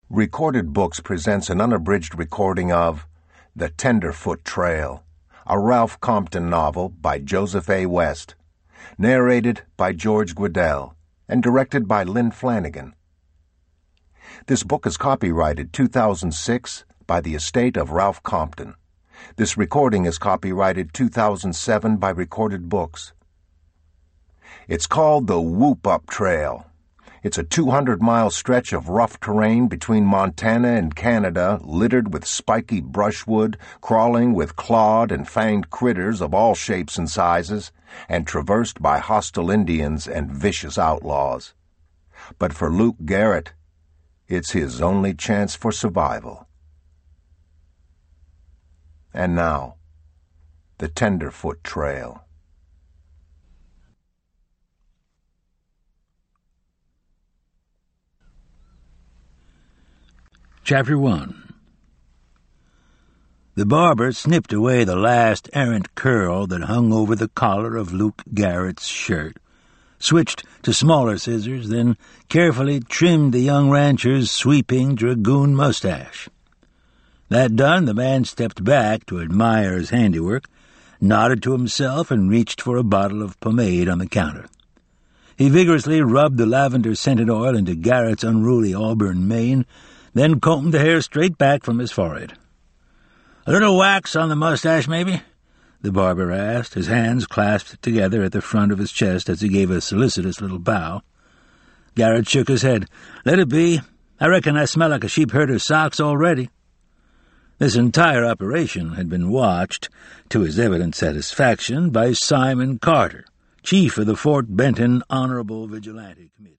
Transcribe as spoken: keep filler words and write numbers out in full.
Recorded Books presents an unabridged recording of The Tenderfoot Trail, a Ralph Compton novel by Joseph A. West, narrated by George Guidall, and directed by Lynn Flanagan. This book is copyrighted two thousand six by the estate of Ralph Compton. This recording is copyrighted two thousand seven by Recorded Books. It's called the Whoop Up Trail. It's a two hundred mile stretch of rough terrain between Montana and Canada, littered with spiky brushwood, crawling with clawed and fanged critters of all shapes and sizes, and traversed by hostile Indians and vicious outlaws. But for Luke Garrett, it's his only chance for survival. And now, the Tenderfoot Trail. Chapter one. The barber snipped away the last errant curl that hung over the collar of Luke Garrett's shirt, switched to smaller scissors, then carefully trimmed the young rancher's sweeping dragoon mustache. That done, the man stepped back to admire his handiwork, nodded to himself, and reached for a bottle of pomade on the counter. He vigorously rubbed the lavender-scented oil into Garrett's unruly auburn mane, then combed the hair straight back from his forehead. "A little wax on the mustache, maybe?" the barber asked, his hands clasped together at the front of his chest as he gave a solicitous little bow. Garrett shook his head. "Let it be. I reckon I smell like a sheep-herder's socks already." This entire operation had been watched, to his evident satisfaction, by Simon Carter, chief of the Fort Benton Honorable Vigilante Committee.